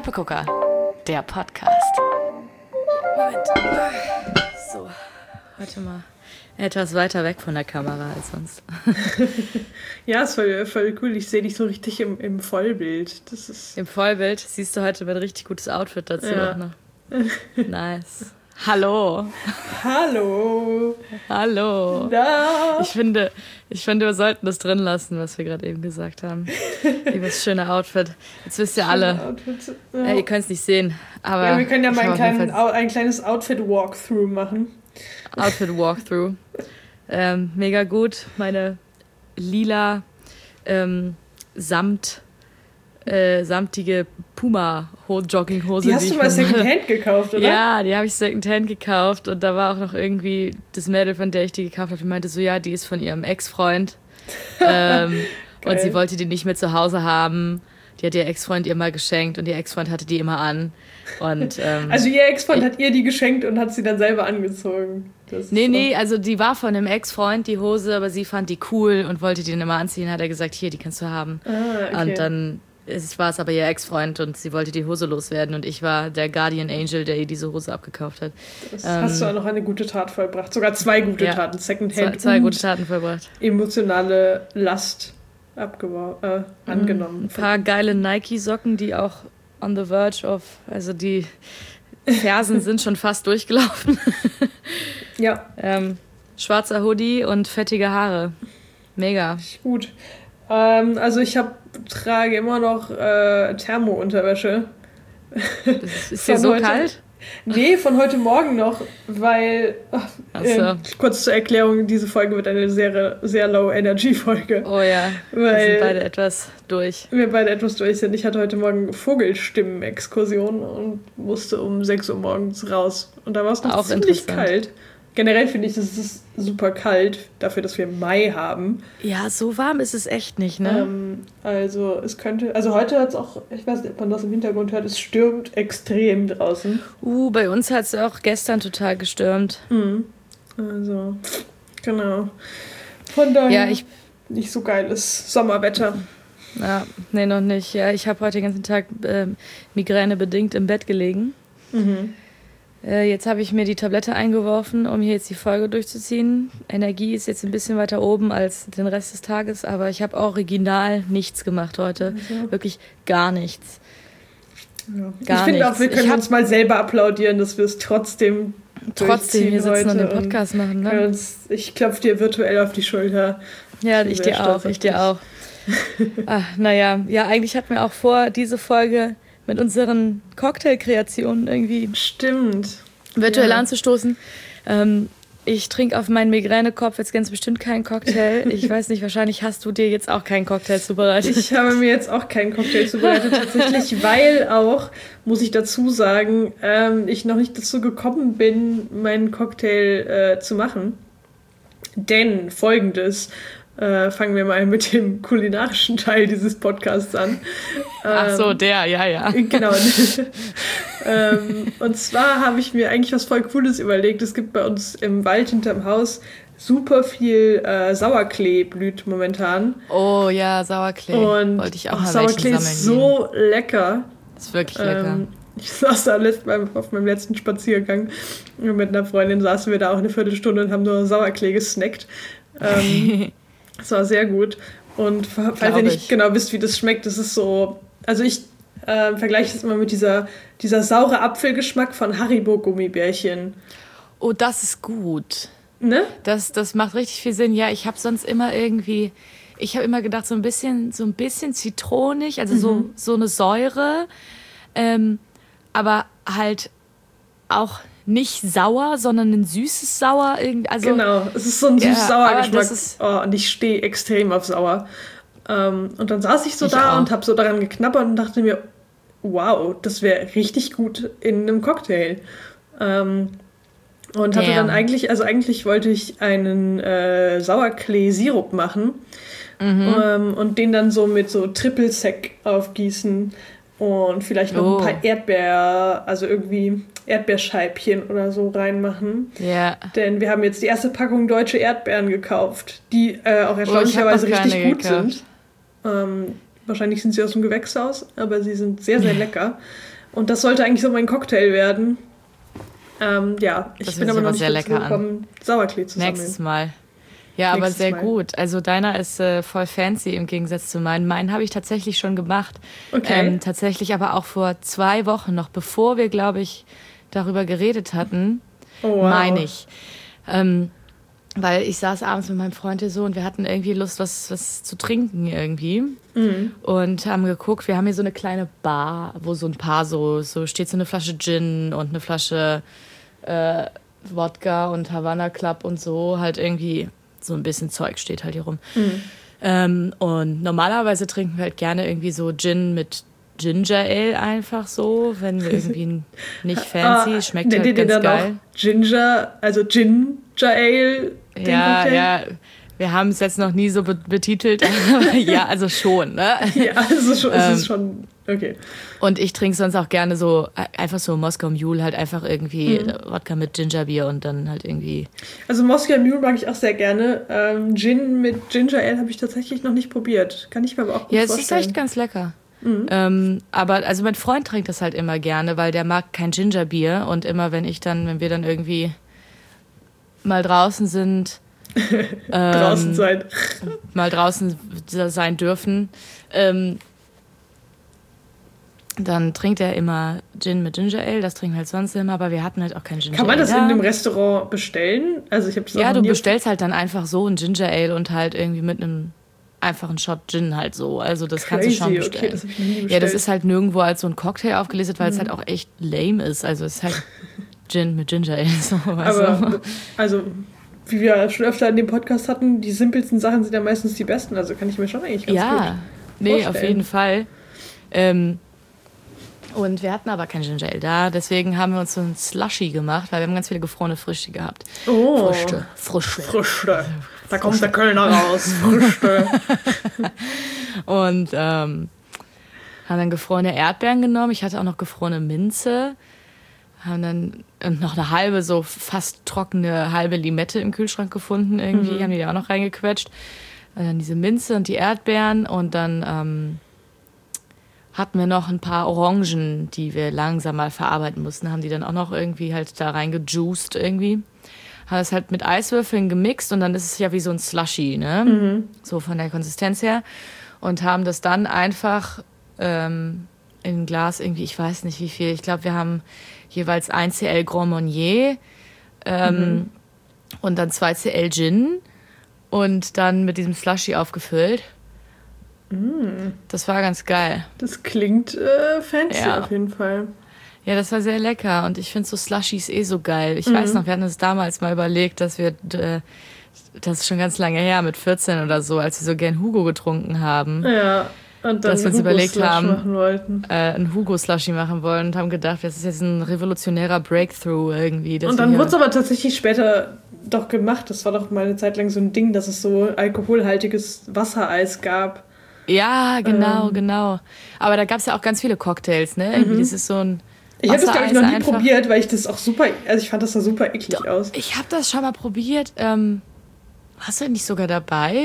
Suppegucker, der Podcast. Moment. So, heute mal etwas weiter weg von der Kamera als sonst. Ja, ist voll cool. Ich sehe dich so richtig im Vollbild. Das ist im Vollbild siehst du heute ein richtig gutes Outfit dazu ja. auch noch. Nice. Hallo. Hallo. Hallo. Da. Ich finde, wir sollten das drin lassen, was wir gerade eben gesagt haben. Das schöne Outfit. Jetzt wisst ihr alle. Outfit, ja. Ihr könnt es nicht sehen, aber ja, wir können ja mal ein kleines Outfit-Walkthrough machen. Outfit-Walkthrough. Mega gut. Meine lila samtige Puma-Jogginghose. Die hast du mal Secondhand gekauft, oder? Ja, die habe ich Secondhand gekauft und da war auch noch irgendwie das Mädel, von der ich die gekauft habe, die meinte so, ja, die ist von ihrem Ex-Freund und sie wollte die nicht mehr zu Hause haben. Die hat ihr Ex-Freund ihr mal geschenkt und ihr Ex-Freund hatte die immer an. Und, also ihr Ex-Freund hat ihr die geschenkt und hat sie dann selber angezogen? Nee, also die war von dem Ex-Freund, die Hose, aber sie fand die cool und wollte die dann immer anziehen. Hat er gesagt, hier, die kannst du haben. Okay. Und dann war es aber ihr Ex-Freund und sie wollte die Hose loswerden und ich war der Guardian Angel, der ihr diese Hose abgekauft hat. Das hast du auch noch eine gute Tat vollbracht. Sogar zwei gute Taten. Secondhand zwei gute Taten vollbracht. Emotionale Last angenommen. Ein paar geile Nike-Socken, die auch on the verge of, also die Fersen sind schon fast durchgelaufen. Ja. Schwarzer Hoodie und fettige Haare. Mega. Gut. Also ich trage immer noch Thermo-Unterwäsche. Ist dir so kalt? Nee, von heute Morgen noch, weil, kurz zur Erklärung, diese Folge wird eine sehr, sehr Low-Energy-Folge. Oh ja, wir sind beide etwas durch. sind. Ich hatte heute Morgen Vogelstimmen-Exkursion und musste um 6 Uhr morgens raus. Und da war es noch auch ziemlich kalt. Generell finde ich, es ist super kalt, dafür, dass wir Mai haben. Ja, so warm ist es echt nicht, ne? Also heute hat es auch, ich weiß nicht, ob man das im Hintergrund hört, es stürmt extrem draußen. Bei uns hat es auch gestern total gestürmt. Also, genau. Von daher ja, nicht so geiles Sommerwetter. Ja, nee, noch nicht. Ja, ich habe heute den ganzen Tag migränebedingt im Bett gelegen. Jetzt habe ich mir die Tablette eingeworfen, um hier jetzt die Folge durchzuziehen. Energie ist jetzt ein bisschen weiter oben als den Rest des Tages, aber ich habe original nichts gemacht heute. Also. Wirklich gar nichts. Ja. Ich finde auch, wir können uns mal selber applaudieren, dass wir es trotzdem hier sitzen und den Podcast machen. Ne? Ich klopfe dir virtuell auf die Schulter. Ja, ich dir auch. Naja, eigentlich hatten wir auch vor, diese Folge mit unseren Cocktailkreationen irgendwie virtuell anzustoßen. Ich trinke auf meinen Migränekopf jetzt ganz bestimmt keinen Cocktail. Ich weiß nicht, wahrscheinlich hast du dir jetzt auch keinen Cocktail zubereitet. Ich habe mir jetzt auch keinen Cocktail zubereitet, tatsächlich, weil auch, muss ich dazu sagen, ich noch nicht dazu gekommen bin, meinen Cocktail zu machen. Denn Folgendes... fangen wir mal mit dem kulinarischen Teil dieses Podcasts an. Ach so, ja. Genau. Und zwar habe ich mir eigentlich was voll Cooles überlegt. Es gibt bei uns im Wald hinterm Haus super viel Sauerklee blüht momentan. Oh ja, Sauerklee. Und wollte ich auch mal Sauerklee ist so lecker. Das ist wirklich lecker. Ich saß da auf meinem letzten Spaziergang mit einer Freundin, saßen wir da auch eine Viertelstunde und haben nur Sauerklee gesnackt. Das war sehr gut. Und falls ihr nicht genau wisst, wie das schmeckt, das ist so... Also ich vergleiche es immer mit dieser saure Apfelgeschmack von Haribo-Gummibärchen. Oh, das ist gut. Ne? Das macht richtig viel Sinn. Ja, ich habe sonst immer irgendwie... Ich habe immer gedacht, so ein bisschen zitronig, also so eine Säure. Aber halt auch... nicht sauer, sondern ein süßes Sauer. Genau, es ist so ein süß-sauer Geschmack. Und ich stehe extrem auf sauer. Und dann saß ich so da und habe so daran geknabbert und dachte mir, wow, das wäre richtig gut in einem Cocktail. Und hatte dann eigentlich wollte ich einen Sauerklee-Sirup machen und den dann so mit so Triple Sec aufgießen und vielleicht noch ein paar Erdbeerscheibchen oder so reinmachen. Ja. Denn wir haben jetzt die erste Packung deutsche Erdbeeren gekauft, die auch erstaunlicherweise richtig gut sind. Wahrscheinlich sind sie aus dem Gewächshaus, aber sie sind sehr, sehr lecker. Und das sollte eigentlich so mein Cocktail werden. Ja, ich bin aber noch nicht dazu gekommen, Sauerklee zu sammeln. Nächstes Mal. Ja, aber sehr gut. Also deiner ist voll fancy im Gegensatz zu meinen. Meinen habe ich tatsächlich schon gemacht. Okay. Tatsächlich aber auch vor 2 Wochen noch, bevor wir, glaube ich, darüber geredet hatten, meine ich. Weil ich saß abends mit meinem Freund hier so und wir hatten irgendwie Lust, was zu trinken irgendwie. Und haben geguckt, wir haben hier so eine kleine Bar, wo so ein paar so steht so eine Flasche Gin und eine Flasche Wodka und Havana Club und so, halt irgendwie so ein bisschen Zeug steht halt hier rum. Und normalerweise trinken wir halt gerne irgendwie so Gin mit Ginger Ale einfach so, wenn wir irgendwie nicht fancy, schmeckt halt ganz geil. Ginger, also Ginger Ale. Ja, wir haben es jetzt noch nie so betitelt, aber ja, also schon, ne? Ja, also schon, es ist schon, okay. Und ich trinke sonst auch gerne so, einfach so Moskau Mule, halt einfach irgendwie Wodka mit Gingerbier und dann halt irgendwie... Also Moskau Mule mag ich auch sehr gerne. Gin mit Ginger Ale habe ich tatsächlich noch nicht probiert. Kann ich mir aber auch gut vorstellen. Ja, es ist echt ganz lecker. Aber also mein Freund trinkt das halt immer gerne, weil der mag kein Gingerbier und immer wenn wir dann irgendwie mal draußen sind, draußen sein. mal draußen sein dürfen, dann trinkt er immer Gin mit Ginger Ale, das trinken wir halt sonst immer, aber wir hatten halt auch kein Ginger Ale. Kann man das in einem Restaurant bestellen? Also ich hab's ja, du bestellst halt dann einfach so ein Ginger Ale und halt irgendwie mit einem einfachen Shot Gin halt so. Also das kannst du schon bestellen. Okay, das hab ich noch nie bestellt. Ja, das ist halt nirgendwo als so ein Cocktail aufgelistet, weil es halt auch echt lame ist. Also es ist halt Gin mit Ginger Ale. So, aber also wie wir schon öfter in dem Podcast hatten, die simpelsten Sachen sind ja meistens die besten. Also kann ich mir schon eigentlich ganz gut vorstellen. Auf jeden Fall. Und wir hatten aber kein Ginger Ale da, deswegen haben wir uns so ein Slushy gemacht, weil wir haben ganz viele gefrorene Früchte gehabt. Oh. Früchte. Da kommt der Kölner raus. Früchte. Und haben dann gefrorene Erdbeeren genommen. Ich hatte auch noch gefrorene Minze. Haben dann noch eine halbe, so fast trockene halbe Limette im Kühlschrank gefunden irgendwie. Haben die da auch noch reingequetscht. Und dann diese Minze und die Erdbeeren. Und dann hatten wir noch ein paar Orangen, die wir langsam mal verarbeiten mussten. Haben die dann auch noch irgendwie halt da reingejuiced irgendwie. Haben das halt mit Eiswürfeln gemixt und dann ist es ja wie so ein Slushy, ne? So von der Konsistenz her. Und haben das dann einfach in ein Glas irgendwie, ich weiß nicht wie viel. Ich glaube, wir haben jeweils 1 CL Grand Marnier und dann 2 CL Gin und dann mit diesem Slushy aufgefüllt. Das war ganz geil. Das klingt fancy auf jeden Fall. Ja, das war sehr lecker und ich finde so Slushies so geil. Ich weiß noch, wir hatten uns damals mal überlegt, dass wir, das ist schon ganz lange her, mit 14 oder so, als wir so gern Hugo getrunken haben. Ja, und dann dass wir uns überlegt haben, ein Hugo-Slushy machen wollen und haben gedacht, das ist jetzt ein revolutionärer Breakthrough irgendwie. Und dann wurde es aber tatsächlich später doch gemacht. Das war doch mal eine Zeit lang so ein Ding, dass es so alkoholhaltiges Wassereis gab. Ja, genau. Aber da gab es ja auch ganz viele Cocktails, ne? Irgendwie, das ist so ein Ich habe das, glaube ich, noch nie probiert, weil ich das auch ich fand das da super eklig aus. Ich habe das schon mal probiert. Warst du nicht sogar dabei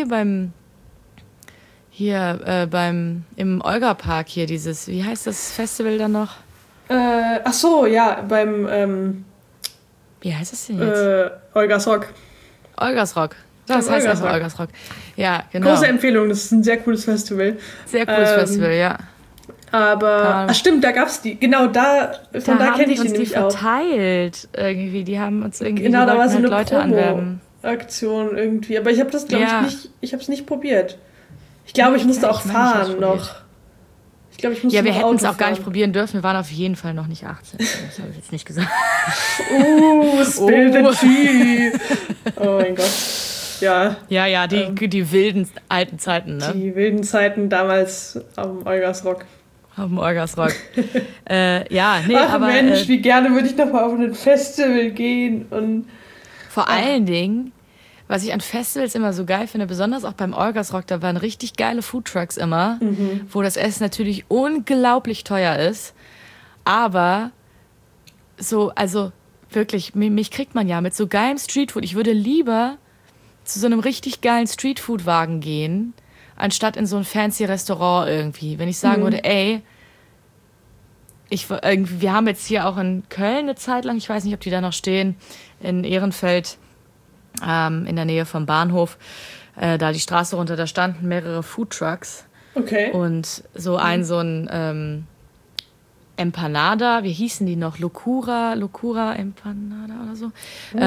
im Olga-Park hier, dieses, wie heißt das Festival dann noch? Ach so, ja, beim, wie heißt es denn jetzt? Olgas Rock. Olgas Rock. Das heißt einfach Olgas Rock. Ja, genau. Große Empfehlung, das ist ein sehr cooles Festival. Sehr cooles Festival, ja. Aber, stimmt, da gab's die. Genau, da kenne ich die nämlich auch. Verteilt irgendwie. Die haben uns irgendwie da war so eine Leute anwerben. Aktion irgendwie. Aber ich habe das, glaube ich habe es nicht probiert. Ich glaube, ich musste auch fahren noch. Ich glaube, ich musste wir hätten es auch gar nicht probieren dürfen. Wir waren auf jeden Fall noch nicht 18. Das habe ich jetzt nicht gesagt. Spill the tea. Oh mein Gott. Ja. Ja, die wilden alten Zeiten, ne? Die wilden Zeiten damals am Olgas Rock. Auf dem Olgas Rock. Ach Mensch, wie gerne würde ich noch mal auf ein Festival gehen. Und vor allen Dingen, was ich an Festivals immer so geil finde, besonders auch beim Olgas Rock, da waren richtig geile Foodtrucks immer, wo das Essen natürlich unglaublich teuer ist. Aber so, also wirklich, mich kriegt man ja mit so geilem Streetfood. Ich würde lieber zu so einem richtig geilen Streetfood-Wagen gehen, anstatt in so ein fancy Restaurant irgendwie. Wenn ich sagen würde, ey, wir haben jetzt hier auch in Köln eine Zeit lang, ich weiß nicht, ob die da noch stehen, in Ehrenfeld, in der Nähe vom Bahnhof, da die Straße runter, da standen mehrere Foodtrucks. Okay. Und so ein Empanada, wie hießen die noch? Locura Empanada oder so.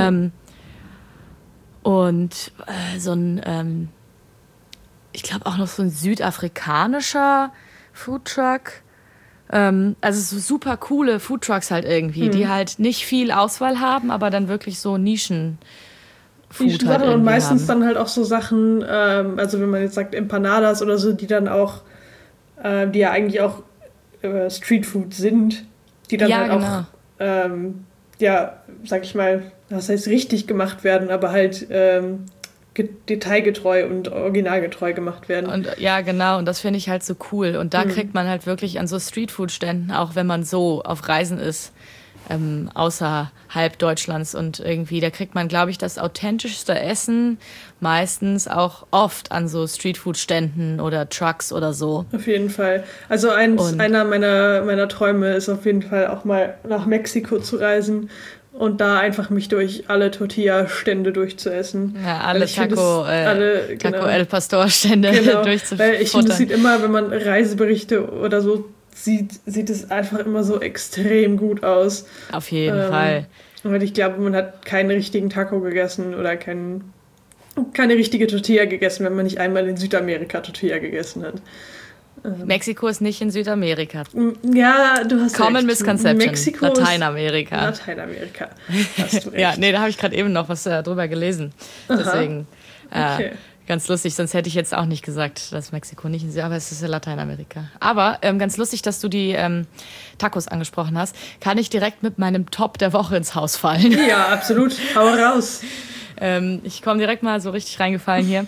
Und so ein, ich glaube auch noch so ein südafrikanischer Foodtruck. Also so super coole Foodtrucks halt irgendwie, die halt nicht viel Auswahl haben, aber dann wirklich so Nischen-Food halt und meistens haben. dann halt auch so Sachen, also wenn man jetzt sagt Empanadas oder so, die dann auch, die ja eigentlich auch Streetfood sind, die dann halt genau. auch, sag ich mal, was heißt richtig gemacht werden, aber halt detailgetreu und originalgetreu gemacht werden. Und ja, genau, und das finde ich halt so cool. Und da kriegt man halt wirklich an so Streetfood-Ständen, auch wenn man so auf Reisen ist, außerhalb Deutschlands und irgendwie, da kriegt man, glaube ich, das authentischste Essen meistens auch oft an so Streetfood-Ständen oder Trucks oder so. Auf jeden Fall. Also einer meiner Träume ist auf jeden Fall auch mal nach Mexiko zu reisen und da einfach mich durch alle Tortilla-Stände durchzuessen. Ja, alle Taco El Pastor-Stände durchzufuttern. Weil ich finde, es sieht immer, wenn man Reiseberichte oder so sieht es einfach immer so extrem gut aus. Auf jeden Fall. Weil ich glaube, man hat keinen richtigen Taco gegessen oder keine richtige Tortilla gegessen, wenn man nicht einmal in Südamerika Tortilla gegessen hat. Mexiko ist nicht in Südamerika. Ja, du hast Common recht. Misconception. Mexiko Lateinamerika. Lateinamerika. Hast du recht. Ja, nee, da habe ich gerade eben noch was drüber gelesen. Deswegen, okay. Ganz lustig. Sonst hätte ich jetzt auch nicht gesagt, dass Mexiko nicht in Südamerika, aber es ist ja Lateinamerika. Aber ganz lustig, dass du die Tacos angesprochen hast. Kann ich direkt mit meinem Top der Woche ins Haus fallen? Ja, absolut. Hau raus. Ich komme direkt mal so richtig reingefallen hier.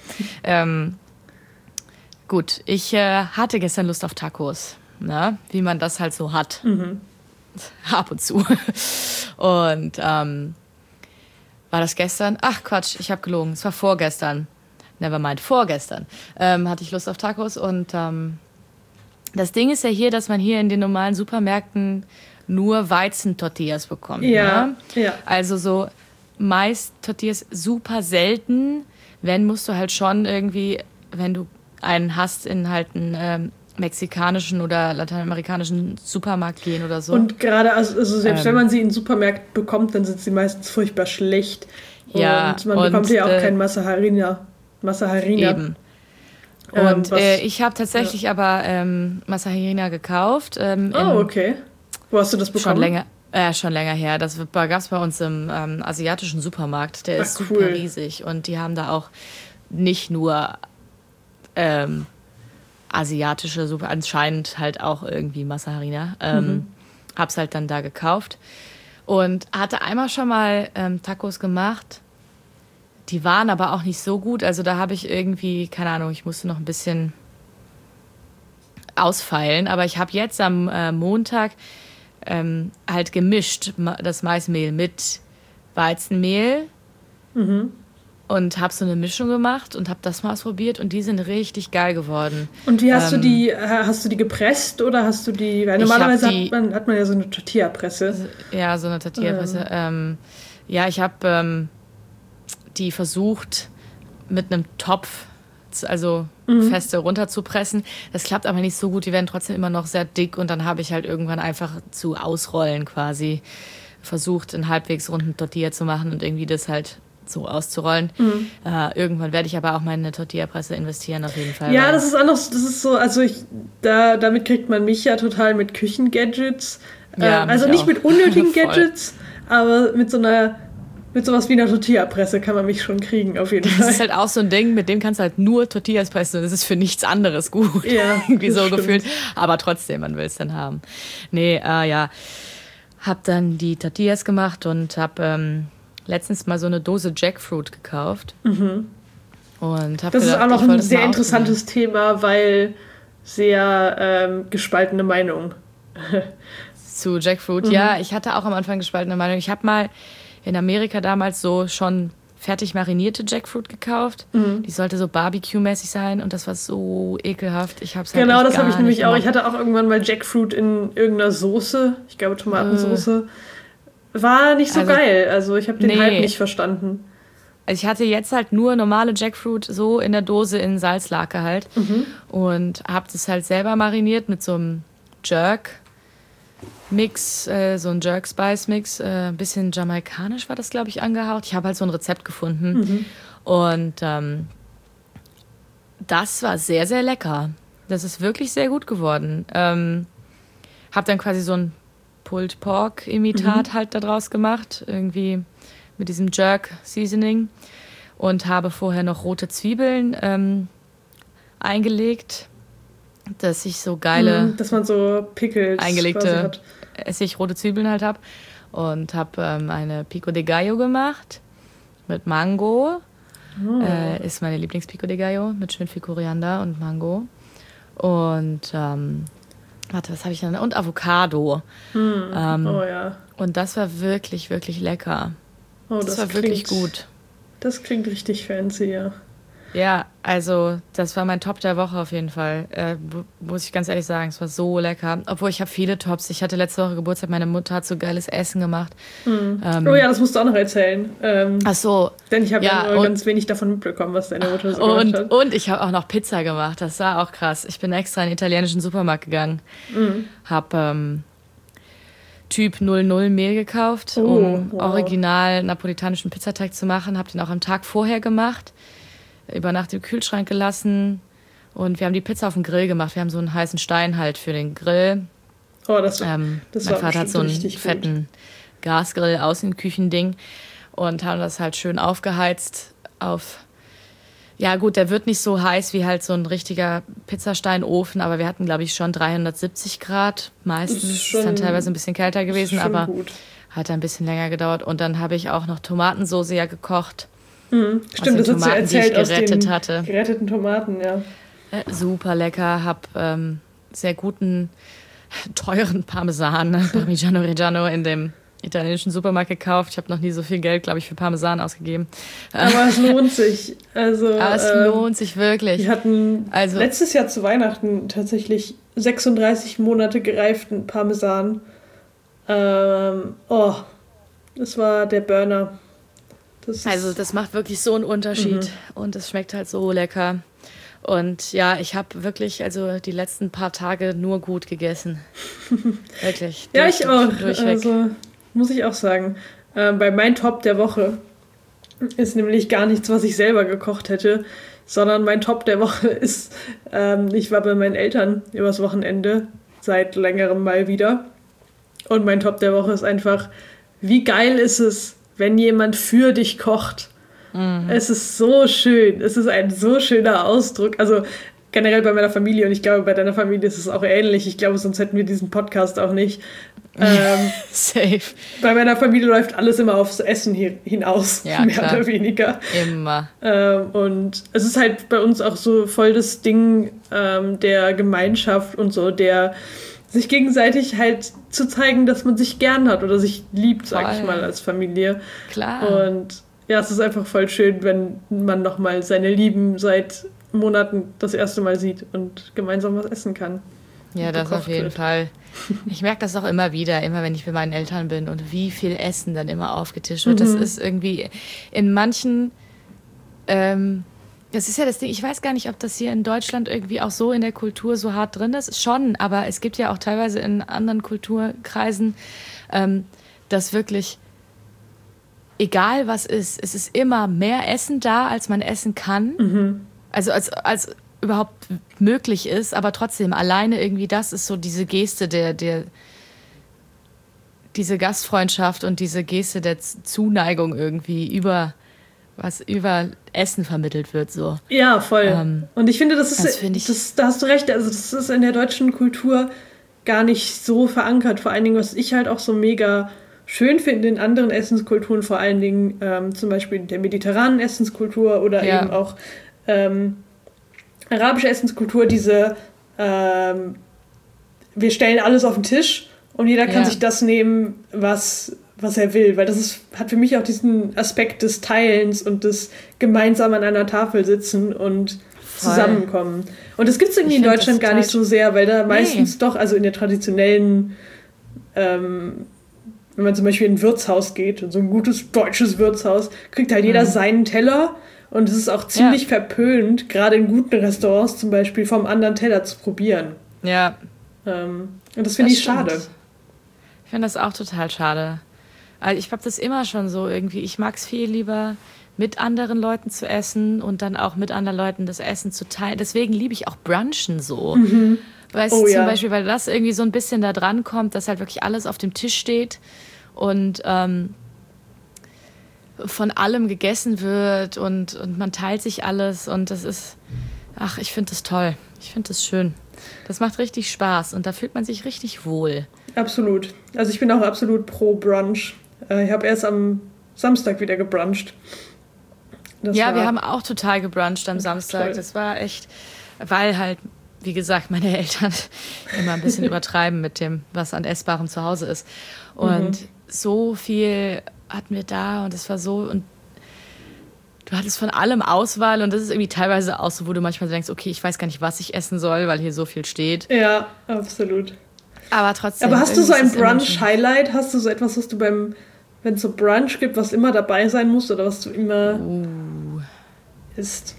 Gut, ich hatte gestern Lust auf Tacos, ne? Wie man das halt so hat. Ab und zu. Und war das gestern? Ach Quatsch, ich habe gelogen. Es war vorgestern. Nevermind, vorgestern hatte ich Lust auf Tacos. Und das Ding ist ja hier, dass man hier in den normalen Supermärkten nur Weizentortillas bekommt. Ja, ne? ja. Also so Mais-Tortillas super selten. Wenn, musst du halt schon irgendwie, wenn du einen hast, in halt einen mexikanischen oder lateinamerikanischen Supermarkt gehen oder so. Und gerade, also selbst wenn man sie in Supermärkten bekommt, dann sind sie meistens furchtbar schlecht. Ja, und man bekommt ja auch kein Masa Harina. Eben. Und ich habe tatsächlich aber Masa Harina gekauft. Okay. Wo hast du das bekommen? Schon länger her. Das gab es bei uns im asiatischen Supermarkt. Der ist super riesig. Und die haben da auch nicht nur asiatische Suppe, anscheinend halt auch irgendwie Masa Harina. Hab's halt dann da gekauft. Und hatte einmal schon mal Tacos gemacht. Die waren aber auch nicht so gut. Also da habe ich irgendwie, keine Ahnung, ich musste noch ein bisschen ausfeilen. Aber ich habe jetzt am Montag halt gemischt, das Maismehl mit Weizenmehl. Und habe so eine Mischung gemacht und habe das mal ausprobiert. Und die sind richtig geil geworden. Und wie hast du die gepresst oder hast du die, weil normalerweise hat man ja so eine Tortilla-Presse. Ja, so eine Tortilla-Presse. Ja, ich habe die versucht mit einem Topf, also feste runterzupressen. Das klappt aber nicht so gut, die werden trotzdem immer noch sehr dick und dann habe ich halt irgendwann einfach zu ausrollen quasi versucht, einen halbwegs runden Tortilla zu machen und irgendwie das halt so auszurollen. Irgendwann werde ich aber auch meine Tortilla-Presse investieren, auf jeden Fall. Ja, das ist anders, das ist so, also damit kriegt man mich ja total mit Küchengadgets. Ja, also nicht mit unnötigen Gadgets, aber mit sowas wie einer Tortilla-Presse kann man mich schon kriegen, auf jeden Fall. Das ist halt auch so ein Ding, mit dem kannst du halt nur Tortillas pressen und das ist für nichts anderes gut. Ja, irgendwie so gefühlt. Aber trotzdem, man will es dann haben. Nee, ja. Hab dann die Tortillas gemacht und hab letztens mal so eine Dose Jackfruit gekauft. Und hab das gedacht, ist auch noch ein sehr interessantes Thema, weil sehr gespaltene Meinung. Zu Jackfruit, ja. Ich hatte auch am Anfang gespaltene Meinung. Ich habe mal in Amerika damals so schon fertig marinierte Jackfruit gekauft. Die sollte so Barbecue-mäßig sein und das war so ekelhaft. Ich hab's halt genau, das habe ich nämlich auch. Ich hatte auch irgendwann mal Jackfruit in irgendeiner Soße, ich glaube Tomatensoße. War nicht so geil, also ich habe den Hype nicht verstanden. Also ich hatte jetzt halt nur normale Jackfruit so in der Dose in Salzlake halt und habe das halt selber mariniert mit so einem Jerk-Mix, so ein Jerk-Spice-Mix, ein bisschen jamaikanisch war das, glaube ich, angehaucht. Ich habe halt so ein Rezept gefunden und das war sehr, sehr lecker. Das ist wirklich sehr gut geworden. Habe dann quasi so ein Pulled Pork-Imitat halt daraus gemacht, irgendwie mit diesem Jerk-Seasoning und habe vorher noch rote Zwiebeln eingelegt, dass ich so geile... dass man so Pickles eingelegte rote Zwiebeln halt habe und habe eine Pico de Gallo gemacht mit Mango. Ist meine Lieblings-Pico de Gallo mit schön viel Koriander und Mango. Und was habe ich denn? Und Avocado. ja. Und das war wirklich, wirklich lecker. Das war wirklich gut. Das klingt richtig fancy, ja. Ja, also das war mein Top der Woche auf jeden Fall. Muss ich ganz ehrlich sagen, es war so lecker. Obwohl ich habe viele Tops. Ich hatte letzte Woche Geburtstag, meine Mutter hat so geiles Essen gemacht. Oh ja, das musst du auch noch erzählen. Ach so. Denn ich habe nur ganz wenig davon mitbekommen, was deine Mutter so gemacht hat. Und ich habe auch noch Pizza gemacht. Das war auch krass. Ich bin extra in den italienischen Supermarkt gegangen. Habe Typ 00 Mehl gekauft, um original napolitanischen Pizzateig zu machen. Habe den auch am Tag vorher gemacht. Über Nacht im Kühlschrank gelassen und wir haben die Pizza auf dem Grill gemacht. Wir haben so einen heißen Stein halt für den Grill. Das mein Vater hat so einen fetten Gasgrill, Außenküchending und haben das halt schön aufgeheizt auf... Ja gut, der wird nicht so heiß wie halt so ein richtiger Pizzasteinofen, aber wir hatten, glaube ich, schon 370 Grad. Meistens ist dann teilweise ein bisschen kälter gewesen, aber hat ein bisschen länger gedauert. Und dann habe ich auch noch Tomatensauce gekocht. Stimmt, das hast du erzählt, die ich gerettet hatte. Geretteten Tomaten, ja. Super lecker, habe sehr guten, teuren Parmesan, Parmigiano Reggiano in dem italienischen Supermarkt gekauft. Ich habe noch nie so viel Geld, glaube ich, für Parmesan ausgegeben. Aber es lohnt sich. Also, es lohnt sich wirklich. Wir hatten letztes Jahr zu Weihnachten tatsächlich 36 Monate gereiften Parmesan. Das war der Burner. Das macht wirklich so einen Unterschied und es schmeckt halt so lecker. Und ja, ich habe wirklich die letzten paar Tage nur gut gegessen. Wirklich. Ja, ich auch. Durchweg. Also muss ich auch sagen. Bei mein Top der Woche ist nämlich gar nichts, was ich selber gekocht hätte, sondern mein Top der Woche ist, ich war bei meinen Eltern übers Wochenende, seit längerem mal wieder. Und mein Top der Woche ist einfach, wie geil ist es, wenn jemand für dich kocht. Es ist so schön. Es ist ein so schöner Ausdruck. Also generell bei meiner Familie und ich glaube, bei deiner Familie ist es auch ähnlich. Ich glaube, sonst hätten wir diesen Podcast auch nicht. Safe. Bei meiner Familie läuft alles immer aufs Essen hinaus, ja, mehr klar. oder weniger. Immer. Und es ist halt bei uns auch so voll das Ding der Gemeinschaft und so, der sich gegenseitig halt zu zeigen, dass man sich gern hat oder sich liebt, sag ich mal, als Familie. Klar. Und ja, es ist einfach voll schön, wenn man nochmal seine Lieben seit Monaten das erste Mal sieht und gemeinsam was essen kann. Ja, das auf jeden Fall. Ich merke das auch immer wieder, immer wenn ich bei meinen Eltern bin und wie viel Essen dann immer aufgetischt wird. Das ist irgendwie in manchen... das ist ja das Ding, ich weiß gar nicht, ob das hier in Deutschland irgendwie auch so in der Kultur so hart drin ist. Schon, aber es gibt ja auch teilweise in anderen Kulturkreisen, dass wirklich, egal was ist, es ist immer mehr Essen da, als man essen kann. Also als überhaupt möglich ist, aber trotzdem, alleine irgendwie das ist so diese Geste diese Gastfreundschaft und diese Geste der Zuneigung irgendwie über Essen vermittelt wird, so. Ja, voll. Und ich finde, da hast du recht, also das ist in der deutschen Kultur gar nicht so verankert. Vor allen Dingen, was ich halt auch so mega schön finde in anderen Essenskulturen, vor allen Dingen zum Beispiel der mediterranen Essenskultur oder eben auch arabische Essenskultur, diese wir stellen alles auf den Tisch und jeder kann sich das nehmen, was was er will, weil hat für mich auch diesen Aspekt des Teilens und des gemeinsam an einer Tafel sitzen und zusammenkommen. Und das gibt es irgendwie in Deutschland gar nicht so sehr, weil da meistens doch, also in der traditionellen, wenn man zum Beispiel in ein Wirtshaus geht, und so ein gutes deutsches Wirtshaus, kriegt halt jeder seinen Teller und es ist auch ziemlich verpönt, gerade in guten Restaurants zum Beispiel, vom anderen Teller zu probieren. Ja. Und das finde ich schade. Ich finde das auch total schade. Also ich habe das immer schon so irgendwie, ich mag es viel lieber, mit anderen Leuten zu essen und dann auch mit anderen Leuten das Essen zu teilen. Deswegen liebe ich auch Brunchen so. Weißt du, zum Beispiel, weil das irgendwie so ein bisschen da dran kommt, dass halt wirklich alles auf dem Tisch steht und von allem gegessen wird und man teilt sich alles und das ist, ich finde das toll. Ich finde das schön. Das macht richtig Spaß und da fühlt man sich richtig wohl. Absolut. Also ich bin auch absolut pro Brunch. Ich habe erst am Samstag wieder gebruncht. Wir haben auch total gebruncht am Samstag. Toll. Das war echt, weil halt, wie gesagt, meine Eltern immer ein bisschen übertreiben mit dem, was an Essbarem zu Hause ist. Und so viel hatten wir da und es war so, und du hattest von allem Auswahl und das ist irgendwie teilweise auch so, wo du manchmal denkst, okay, ich weiß gar nicht, was ich essen soll, weil hier so viel steht. Ja, absolut. Aber trotzdem. Aber hast du so ein Brunch-Highlight? Hast du so etwas, was du wenn es so Brunch gibt, was immer dabei sein muss oder was du immer isst?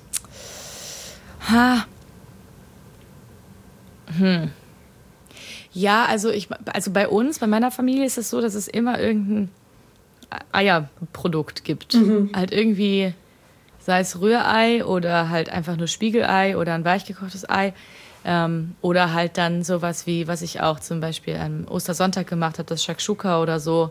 Ja, also bei uns, bei meiner Familie ist es so, dass es immer irgendein Eierprodukt gibt. Halt irgendwie, sei es Rührei oder halt einfach nur Spiegelei oder ein weichgekochtes Ei. Oder halt dann sowas wie, was ich auch zum Beispiel am Ostersonntag gemacht habe, das Shakshuka oder so.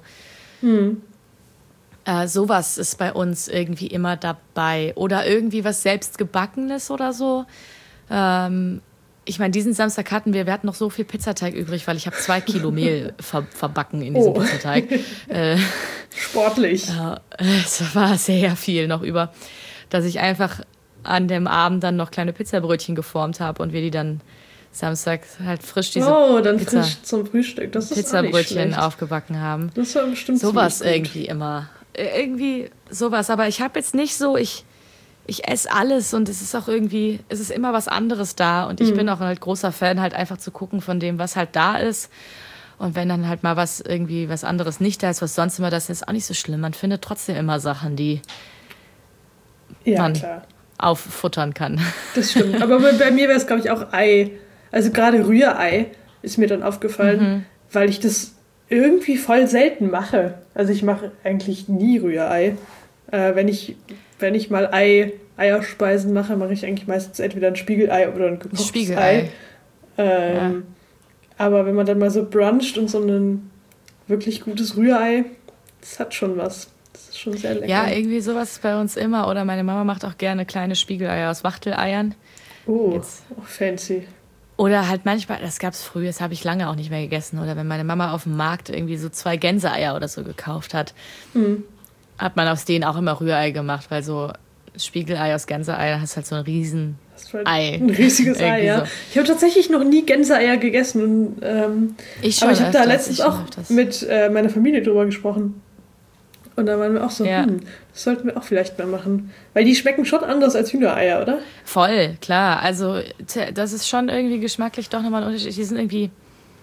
Sowas ist bei uns irgendwie immer dabei. Oder irgendwie was Selbstgebackenes oder so. Ich meine, diesen Samstag hatten wir hatten noch so viel Pizzateig übrig, weil ich habe 2 Kilo Mehl verbacken in diesem Pizzateig. Sportlich. Es war sehr viel noch über, dass ich einfach an dem Abend dann noch kleine Pizzabrötchen geformt habe und wir die dann Samstag halt frisch frisch zum Frühstück. Das ist Pizzabrötchen aufgebacken haben. Das war bestimmt sowas irgendwie immer. Irgendwie sowas. Aber ich habe jetzt nicht so, ich esse alles und es ist auch irgendwie, es ist immer was anderes da und ich bin auch halt großer Fan, halt einfach zu gucken von dem, was halt da ist. Und wenn dann halt mal was anderes nicht da ist, was sonst immer das ist, auch nicht so schlimm. Man findet trotzdem immer Sachen, die man auffuttern kann. Das stimmt. Aber bei mir wäre es, glaube ich, auch Ei. Also gerade Rührei ist mir dann aufgefallen, weil ich das irgendwie voll selten mache. Also ich mache eigentlich nie Rührei. Wenn ich mal Eierspeisen mache, mache ich eigentlich meistens entweder ein Spiegelei oder ein gekochtes Ei. Aber wenn man dann mal so bruncht und so ein wirklich gutes Rührei, das hat schon was. Das ist schon sehr lecker. Ja, irgendwie sowas ist bei uns immer. Oder meine Mama macht auch gerne kleine Spiegeleier aus Wachteleiern. Fancy. Oder halt manchmal, das gab es früher, das habe ich lange auch nicht mehr gegessen. Oder wenn meine Mama auf dem Markt irgendwie so 2 Gänseeier oder so gekauft hat, hat man aus denen auch immer Rührei gemacht, weil so Spiegelei aus Gänseei, da hast du halt so ein riesen Ei. Ein riesiges Ei, ja. So. Ich habe tatsächlich noch nie Gänseeier gegessen. Und, aber ich habe da letztens auch mit meiner Familie drüber gesprochen. Und da waren wir auch so, das sollten wir auch vielleicht mal machen. Weil die schmecken schon anders als Hühnereier, oder? Voll, klar. Also das ist schon irgendwie geschmacklich doch nochmal ein Unterschied. Die sind irgendwie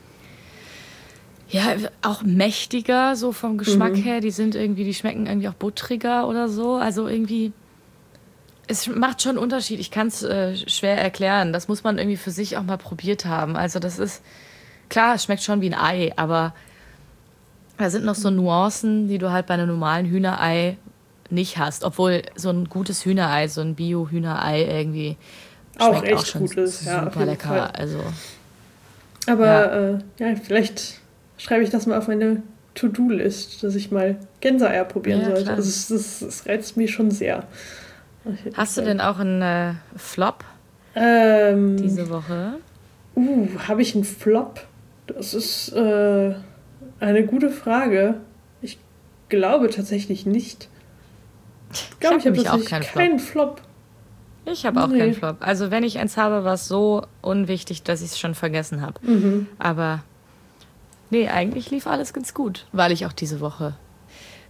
auch mächtiger, so vom Geschmack her. Die schmecken irgendwie auch buttriger oder so. Also irgendwie, es macht schon einen Unterschied. Ich kann es schwer erklären. Das muss man irgendwie für sich auch mal probiert haben. Also das ist, klar, es schmeckt schon wie ein Ei, aber da sind noch so Nuancen, die du halt bei einem normalen Hühnerei nicht hast. Obwohl so ein gutes Hühnerei, so ein Bio-Hühnerei irgendwie schmeckt auch schon gut ist, super lecker. Fall. Also, aber vielleicht schreibe ich das mal auf meine To-Do-List, dass ich mal Gänseeier probieren sollte. Also das reizt mich schon sehr. Hast du denn auch einen Flop diese Woche? Habe ich einen Flop? Das ist eine gute Frage. Ich glaube tatsächlich nicht. Ich habe tatsächlich keinen Flop. Ich habe auch keinen Flop. Also wenn ich eins habe, war es so unwichtig, dass ich es schon vergessen habe. Aber nee, eigentlich lief alles ganz gut, weil ich auch diese Woche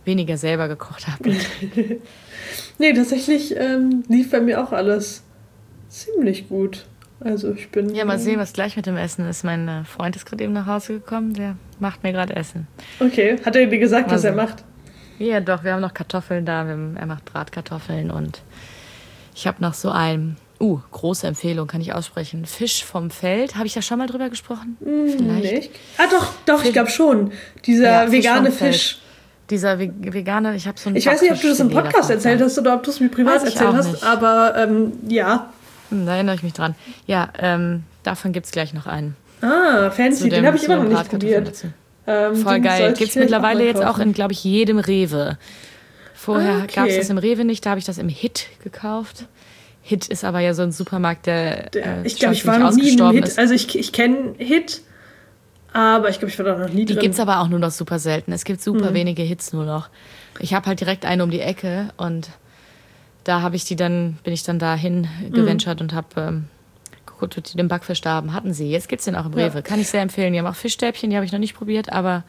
weniger selber gekocht habe. Nee, tatsächlich lief bei mir auch alles ziemlich gut. Also ich bin... Ja, mal sehen, was gleich mit dem Essen ist. Mein Freund ist gerade eben nach Hause gekommen, der macht mir gerade Essen. Okay, hat er dir gesagt, was er macht? Ja, doch, wir haben noch Kartoffeln da, er macht Bratkartoffeln und ich habe noch so einen, große Empfehlung, kann ich aussprechen, Fisch vom Feld. Habe ich da schon mal drüber gesprochen? Vielleicht. Nee. Doch, ich glaube schon. Dieser vegane Fisch. Dieser vegane, ich habe so einen Ich weiß nicht, ob du das im Podcast erzählt hast oder ob du es mir privat erzählt hast, nicht. Aber ja. Da erinnere ich mich dran. Ja, davon gibt es gleich noch einen. Fancy, den habe ich immer noch nicht probiert. Voll geil. Gibt es mittlerweile jetzt auch in, glaube ich, jedem Rewe. Vorher gab es das im Rewe nicht, da habe ich das im Hit gekauft. Hit ist aber ja so ein Supermarkt, der ich glaube, ich war noch nie in einem Hit. Also ich kenne Hit, aber ich glaube, ich war da noch nie drin. Die gibt es aber auch nur noch super selten. Es gibt super wenige Hits nur noch. Ich habe halt direkt eine um die Ecke und da bin ich dann dahin geventured und habe geguckt, ob die den Backfisch da haben. Hatten sie. Jetzt gibt es den auch im Rewe. Kann ich sehr empfehlen. Die haben auch Fischstäbchen, die habe ich noch nicht probiert, aber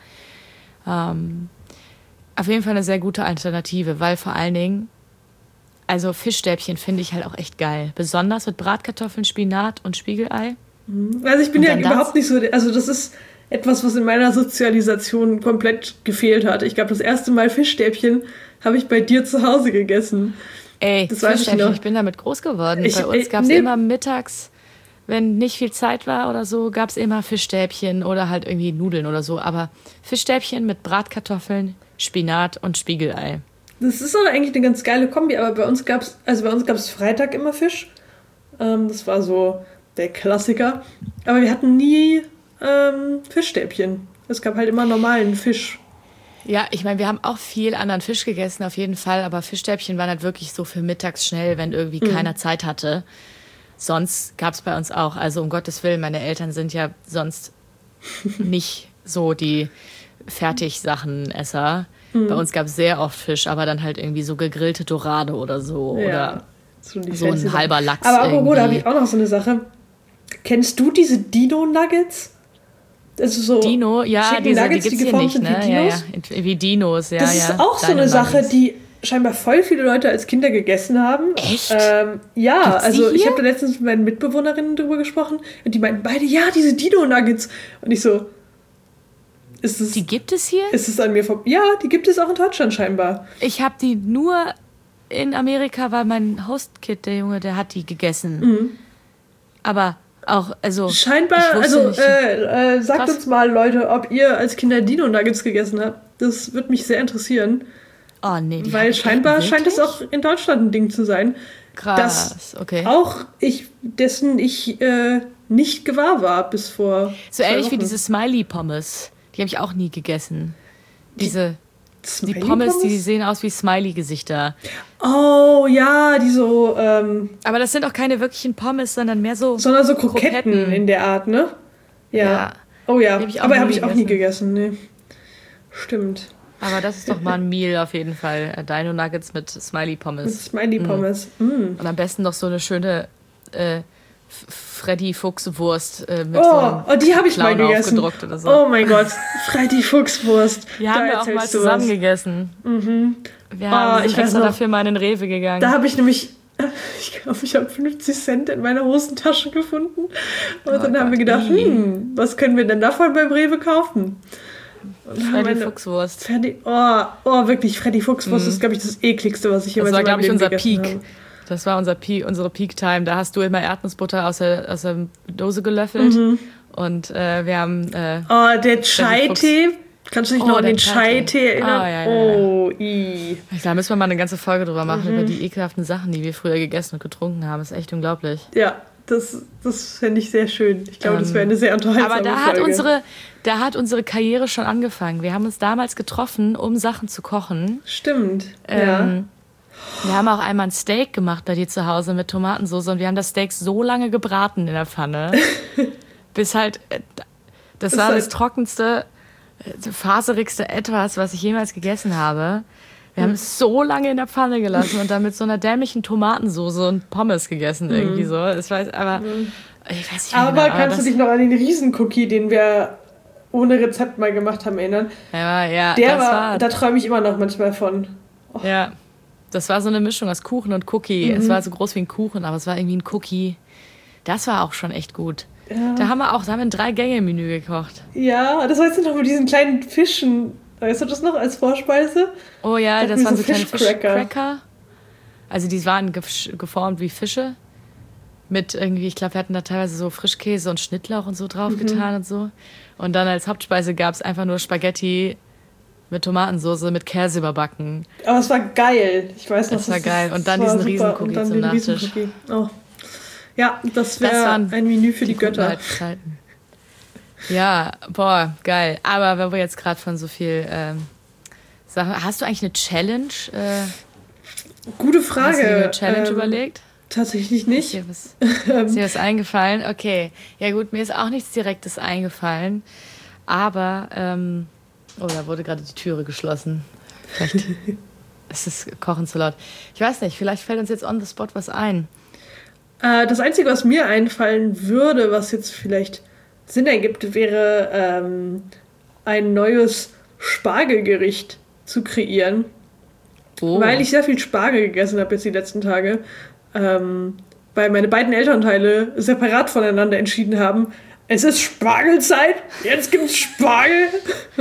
auf jeden Fall eine sehr gute Alternative, weil vor allen Dingen, also Fischstäbchen finde ich halt auch echt geil. Besonders mit Bratkartoffeln, Spinat und Spiegelei. Also ich bin ja überhaupt nicht so, also das ist etwas, was in meiner Sozialisation komplett gefehlt hat. Ich glaube, das erste Mal Fischstäbchen habe ich bei dir zu Hause gegessen. Ey, das Fischstäbchen, ich bin damit groß geworden. Bei uns gab es immer mittags, wenn nicht viel Zeit war oder so, gab es immer Fischstäbchen oder halt irgendwie Nudeln oder so. Aber Fischstäbchen mit Bratkartoffeln, Spinat und Spiegelei. Das ist aber eigentlich eine ganz geile Kombi, aber bei uns gab es Freitag immer Fisch. Das war so der Klassiker. Aber wir hatten nie Fischstäbchen. Es gab halt immer normalen Fisch. Ja, ich meine, wir haben auch viel anderen Fisch gegessen, auf jeden Fall. Aber Fischstäbchen waren halt wirklich so für mittags schnell, wenn irgendwie keiner Zeit hatte. Sonst gab es bei uns auch. Also um Gottes Willen, meine Eltern sind ja sonst nicht so die Fertigsachtenesser. Bei uns gab es sehr oft Fisch, aber dann halt irgendwie so gegrillte Dorade oder so. Ja, oder so ein halber Lachs. Aber apropos, da habe ich auch noch so eine Sache. Kennst du diese Dino-Nuggets? Also so Dino, ja, die gibt es hier nicht, ne? Wie Dinos, ja. Das ist auch so eine Sache, die scheinbar voll viele Leute als Kinder gegessen haben. Echt? Ja, also ich habe da letztens mit meinen Mitbewohnerinnen drüber gesprochen und die meinten beide, ja, diese Dino-Nuggets. Und ich so... Die gibt es hier? Ist es an mir vorbei? Ja, die gibt es auch in Deutschland scheinbar. Ich habe die nur in Amerika, weil mein Hostkid, der Junge, der hat die gegessen. Aber auch, also... Scheinbar, also sagt uns mal, Leute, ob ihr als Kinder Dino-Nuggets gegessen habt. Das würde mich sehr interessieren. Oh nee, weil scheinbar scheint es auch in Deutschland ein Ding zu sein. Krass, okay. Auch dessen ich nicht gewahr war bis vor so ähnlich Wochen. Wie diese Smiley-Pommes. Die habe ich auch nie gegessen. Die Pommes, die sehen aus wie Smiley-Gesichter. Oh, ja, die so... Aber das sind auch keine wirklichen Pommes, sondern mehr so... Sondern so Kroketten in der Art, ne? Ja. Oh ja, aber habe ich auch nie gegessen, ne. Stimmt. Aber das ist doch mal ein Meal auf jeden Fall. Dino Nuggets mit Smiley-Pommes. Mit Smiley-Pommes. Und am besten noch so eine schöne... Freddy Fuchs-Wurst mit so einem die habe ich mal gegessen. Oder so. Oh mein Gott, Freddy Fuchs-Wurst. Die haben wir auch mal zusammen gegessen. Wir sind extra dafür mal in den Rewe gegangen. Da habe ich nämlich, ich glaube, ich habe 50 Cent in meiner Hosentasche gefunden. Und dann haben wir gedacht, was können wir denn davon beim Rewe kaufen? Freddy Fuchs-Wurst. Wirklich, Freddy Fuchs-Wurst ist, glaube ich, das ekligste, was ich jemals in meinem Leben gegessen habe. Das war unsere Peak-Time. Da hast du immer Erdnussbutter aus der Dose gelöffelt. Und wir haben... der Chai-Tee. Kannst du dich noch an den Chai-Tee erinnern? Da müssen wir mal eine ganze Folge drüber machen, über die ekelhaften Sachen, die wir früher gegessen und getrunken haben. Das ist echt unglaublich. Ja, das fände ich sehr schön. Ich glaube, das wäre eine sehr unterhaltsame Folge. Da hat unsere Karriere schon angefangen. Wir haben uns damals getroffen, um Sachen zu kochen. Stimmt, ja. Wir haben auch einmal ein Steak gemacht bei dir zu Hause mit Tomatensauce und wir haben das Steak so lange gebraten in der Pfanne, bis halt, das war das trockenste, faserigste Etwas, was ich jemals gegessen habe. Wir haben es so lange in der Pfanne gelassen und dann mit so einer dämlichen Tomatensauce und Pommes gegessen irgendwie so. Ich weiß nicht aber kannst du dich noch an den Riesencookie, den wir ohne Rezept mal gemacht haben, erinnern. Ja, da träume ich immer noch manchmal von. Oh. Ja, das war so eine Mischung aus Kuchen und Cookie. Es war so groß wie ein Kuchen, aber es war irgendwie ein Cookie. Das war auch schon echt gut. Ja. Da haben wir ein 3-Gänge-Menü gekocht. Ja, das weißt du noch mit diesen kleinen Fischen. Weißt du das noch als Vorspeise? Oh ja, das waren so kleine Fischcracker. Also die waren geformt wie Fische. Mit irgendwie, ich glaube, wir hatten da teilweise so Frischkäse und Schnittlauch und so drauf getan und so. Und dann als Hauptspeise gab es einfach nur Spaghetti mit Tomatensauce, mit Käse überbacken. Aber es war geil. Ich weiß noch, das war geil. Und dann diesen Riesencookie zum Nachtisch. Oh. Ja, das wäre ein Menü für die Götter. Ja, boah, geil. Aber wenn wir jetzt gerade von so viel Sachen... Hast du eigentlich eine Challenge? Gute Frage. Hast du dir eine Challenge überlegt? Tatsächlich nicht. Ist dir was eingefallen? Okay. Ja gut, mir ist auch nichts Direktes eingefallen. Aber, da wurde gerade die Türe geschlossen. Vielleicht ist das Kochen zu laut. Ich weiß nicht, vielleicht fällt uns jetzt on the spot was ein. Das Einzige, was mir einfallen würde, was jetzt vielleicht Sinn ergibt, wäre ein neues Spargelgericht zu kreieren. Oh. Weil ich sehr viel Spargel gegessen habe jetzt die letzten Tage. Weil meine beiden Elternteile separat voneinander entschieden haben, es ist Spargelzeit, jetzt gibt's Spargel.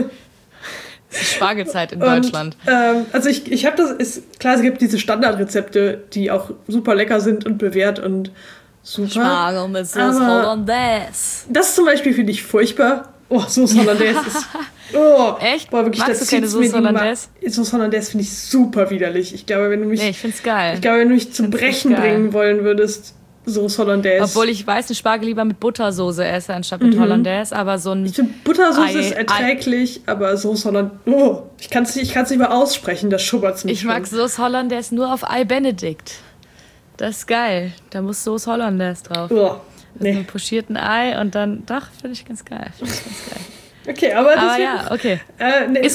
Es ist Spargelzeit in Deutschland. Also ich habe klar, es gibt diese Standardrezepte, die auch super lecker sind und bewährt und super. Spargel mit Sauce Hollandaise. Das zum Beispiel finde ich furchtbar. Oh, Sauce Hollandaise ist... Oh, echt? Boah, wirklich, magst du keine Sauce Hollandaise? Sauce Hollandaise finde ich super widerlich. Ich glaube, wenn du mich... Nee, ich find's geil. Ich glaube, wenn du mich zum Brechen bringen wollen würdest, Sauce Hollandaise. Obwohl ich weißen Spargel lieber mit Buttersoße esse, anstatt mit Hollandaise, aber so ein... Ich finde, Buttersoße ist erträglich, aber Sauce Hollandaise... Oh, ich kann's nicht mehr aussprechen, das schubbert's mich. Ich mag Sauce Hollandaise nur auf Ei Benedict. Das ist geil. Da muss Sauce Hollandaise drauf. Oh, nee. Mit einem pochierten Ei und dann... Doch, finde ich ganz geil. Okay, aber ja, okay. Ist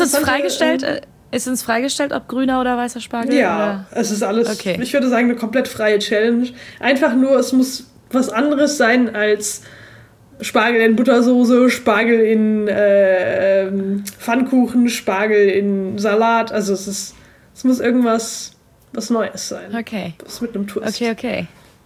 uns freigestellt, ob grüner oder weißer Spargel? Ja, oder? Es ist alles, okay. Ich würde sagen, eine komplett freie Challenge. Einfach nur, es muss was anderes sein als Spargel in Buttersoße, Spargel in Pfannkuchen, Spargel in Salat. Also es muss irgendwas was Neues sein. Okay. Was mit einem Twist. Okay.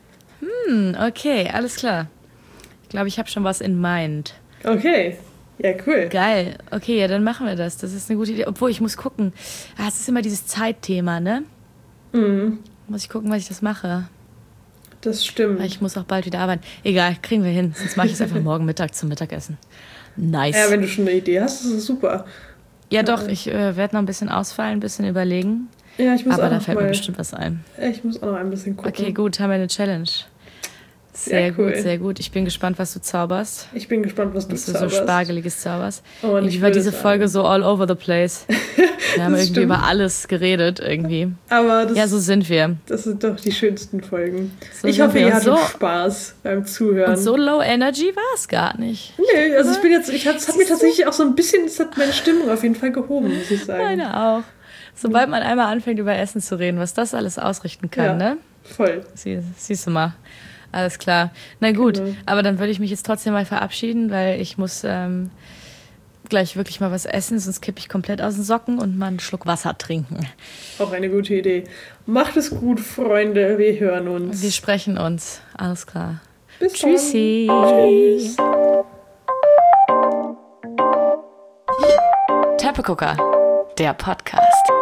Okay, alles klar. Ich glaube, ich habe schon was in mind. Okay. Ja, cool. Geil. Okay, ja, dann machen wir das. Das ist eine gute Idee. Obwohl, ich muss gucken. Es ist immer dieses Zeitthema, ne? Muss ich gucken, was ich das mache. Das stimmt. Ich muss auch bald wieder arbeiten. Egal, kriegen wir hin. Sonst mache ich es einfach morgen Mittag zum Mittagessen. Nice. Ja, wenn du schon eine Idee hast, ist das super. Ja, doch. Ich werde noch ein bisschen ausfallen, ein bisschen überlegen. Ja, ich muss aber auch da fällt mir bestimmt was ein. Ich muss auch noch ein bisschen gucken. Okay, gut, haben wir eine Challenge. Sehr cool. Gut, sehr gut. Ich bin gespannt, was du zauberst. Ich bin gespannt, was du zauberst. So Spargeliges zauberst. Und ich war diese Folge so all over the place. Wir haben irgendwie über alles geredet irgendwie. Aber ja, so sind wir. Das sind doch die schönsten Folgen. So ich hoffe, ihr hattet Spaß beim Zuhören. Und so low energy war es gar nicht. Nee, also es hat mir tatsächlich auch so ein bisschen, es hat meine Stimmung auf jeden Fall gehoben, muss ich sagen. Meine auch. Sobald man einmal anfängt, über Essen zu reden, was das alles ausrichten kann, ne? Voll. Siehst du mal. Alles klar. Na gut, aber dann würde ich mich jetzt trotzdem mal verabschieden, weil ich muss gleich wirklich mal was essen, sonst kippe ich komplett aus den Socken und mal einen Schluck Wasser trinken. Auch eine gute Idee. Macht es gut, Freunde. Wir hören uns. Wir sprechen uns. Alles klar. Bis Tschüssi. Dann. Tschüss. Teppegucker, der Podcast.